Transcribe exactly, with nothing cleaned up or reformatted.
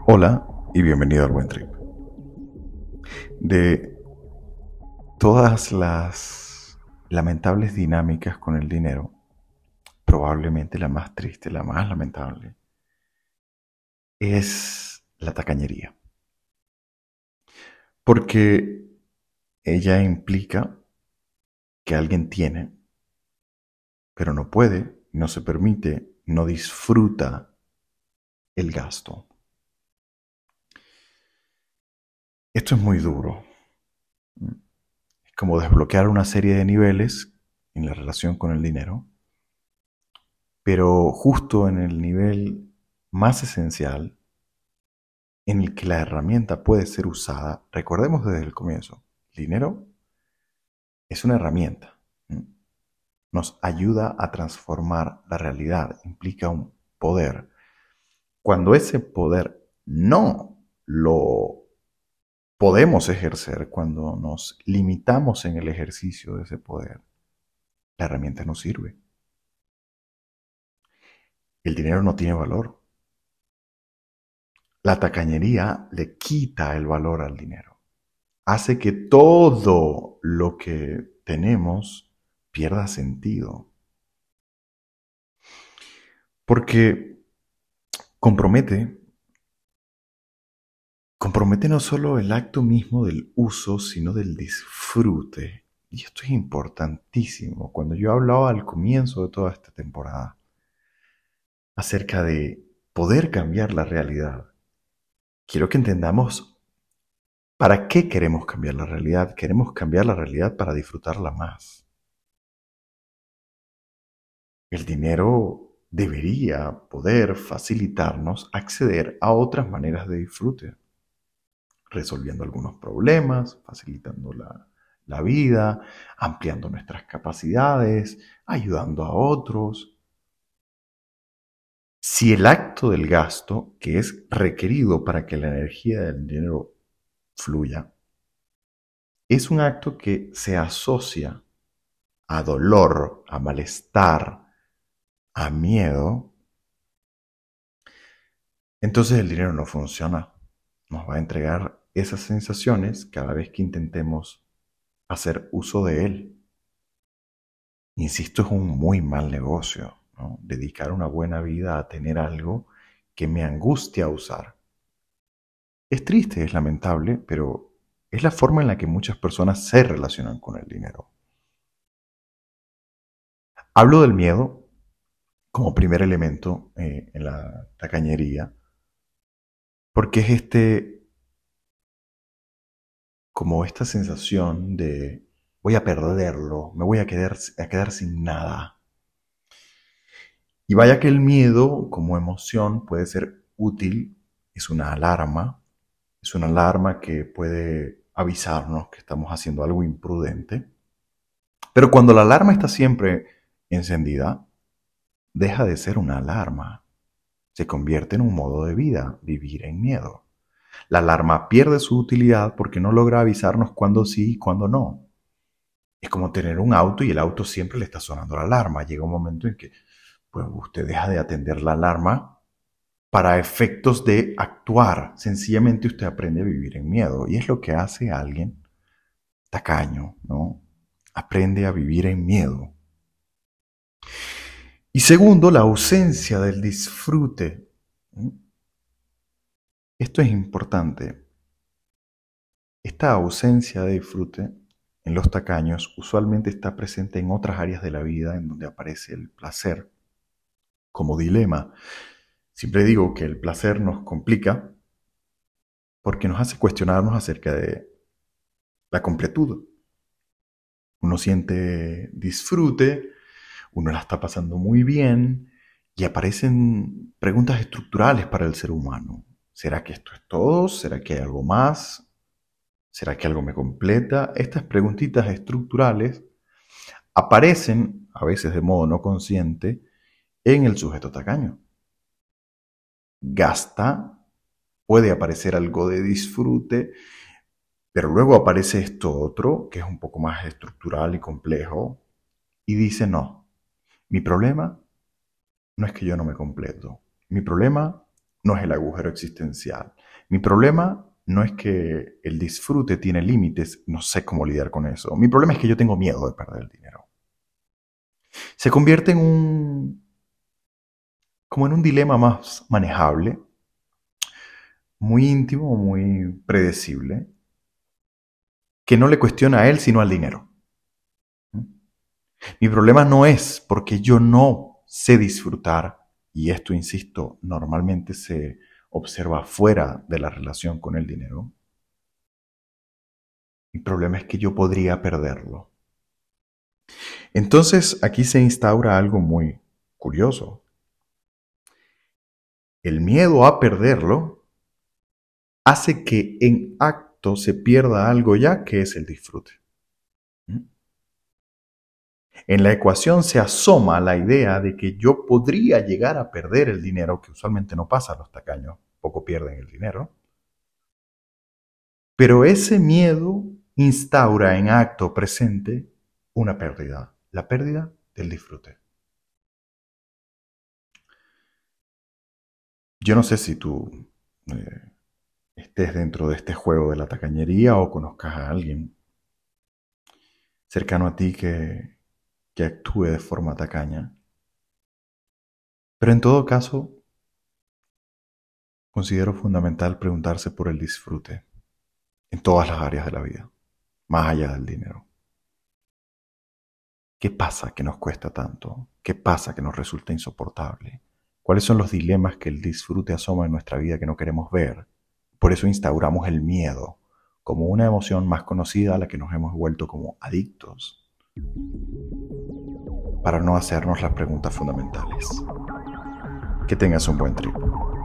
Hola y bienvenido al Buen Trip. De todas las lamentables dinámicas con el dinero, probablemente la más triste, la más lamentable, es la tacañería. Porque ella implica que alguien tiene, pero no puede, no se permite, no disfruta el gasto. Esto es muy duro. Es como desbloquear una serie de niveles en la relación con el dinero, pero justo en el nivel más esencial, en el que la herramienta puede ser usada, recordemos desde el comienzo, el dinero es una herramienta, nos ayuda a transformar la realidad, implica un poder. Cuando ese poder no lo podemos ejercer, cuando nos limitamos en el ejercicio de ese poder, la herramienta no sirve. El dinero no tiene valor. La tacañería le quita el valor al dinero. Hace que todo lo que tenemos pierda sentido. Porque compromete, compromete no solo el acto mismo del uso, sino del disfrute. Y esto es importantísimo. Cuando yo hablaba al comienzo de toda esta temporada acerca de poder cambiar la realidad, quiero que entendamos para qué queremos cambiar la realidad. Queremos cambiar la realidad para disfrutarla más. El dinero debería poder facilitarnos acceder a otras maneras de disfrute, resolviendo algunos problemas, facilitando la, la vida, ampliando nuestras capacidades, ayudando a otros. Si el acto del gasto, que es requerido para que la energía del dinero fluya, es un acto que se asocia a dolor, a malestar, a miedo, entonces el dinero no funciona. Nos va a entregar esas sensaciones cada vez que intentemos hacer uso de él. Insisto, es un muy mal negocio, ¿no? Dedicar una buena vida a tener algo que me angustia usar. Es triste, es lamentable, pero es la forma en la que muchas personas se relacionan con el dinero. Hablo del miedo como primer elemento eh, en la tacañería, porque es este, como esta sensación de voy a perderlo, me voy a quedar, a quedar sin nada. Y vaya que el miedo como emoción puede ser útil, es una alarma, es una alarma que puede avisarnos que estamos haciendo algo imprudente. Pero cuando la alarma está siempre encendida, deja de ser una alarma, se convierte en un modo de vida, vivir en miedo. La alarma pierde su utilidad porque no logra avisarnos cuándo sí y cuándo no. Es como tener un auto y el auto siempre le está sonando la alarma. Llega un momento en que pues, usted deja de atender la alarma para efectos de actuar. Sencillamente usted aprende a vivir en miedo. Y es lo que hace alguien tacaño, ¿no? Aprende a vivir en miedo. Y segundo, la ausencia del disfrute. Esto es importante. Esta ausencia de disfrute en los tacaños usualmente está presente en otras áreas de la vida en donde aparece el placer como dilema. Siempre digo que el placer nos complica porque nos hace cuestionarnos acerca de la completud. Uno siente disfrute, uno la está pasando muy bien y aparecen preguntas estructurales para el ser humano. ¿Será que esto es todo? ¿Será que hay algo más? ¿Será que algo me completa? Estas preguntitas estructurales aparecen, a veces de modo no consciente, en el sujeto tacaño. Gasta, puede aparecer algo de disfrute, pero luego aparece esto otro, que es un poco más estructural y complejo, y dice no, mi problema no es que yo no me completo. Mi problema no es el agujero existencial. Mi problema no es que el disfrute tiene límites, no sé cómo lidiar con eso. Mi problema es que yo tengo miedo de perder el dinero. Se convierte en un, como en un dilema más manejable, muy íntimo, muy predecible, que no le cuestiona a él, sino al dinero. Mi problema no es porque yo no sé disfrutar, y esto, insisto, normalmente se observa fuera de la relación con el dinero. Mi problema es que yo podría perderlo. Entonces, aquí se instaura algo muy curioso. El miedo a perderlo hace que en acto se pierda algo ya que es el disfrute. En la ecuación se asoma la idea de que yo podría llegar a perder el dinero, que usualmente no pasa, los tacaños poco pierden el dinero, pero ese miedo instaura en acto presente una pérdida, la pérdida del disfrute. Yo no sé si tú eh, estés dentro de este juego de la tacañería o conozcas a alguien cercano a ti que, que actúe de forma tacaña. Pero en todo caso, considero fundamental preguntarse por el disfrute en todas las áreas de la vida, más allá del dinero. ¿Qué pasa que nos cuesta tanto? ¿Qué pasa que nos resulta insoportable? ¿Cuáles son los dilemas que el disfrute asoma en nuestra vida que no queremos ver? Por eso instauramos el miedo como una emoción más conocida a la que nos hemos vuelto como adictos, para no hacernos las preguntas fundamentales. Que tengas un buen trip.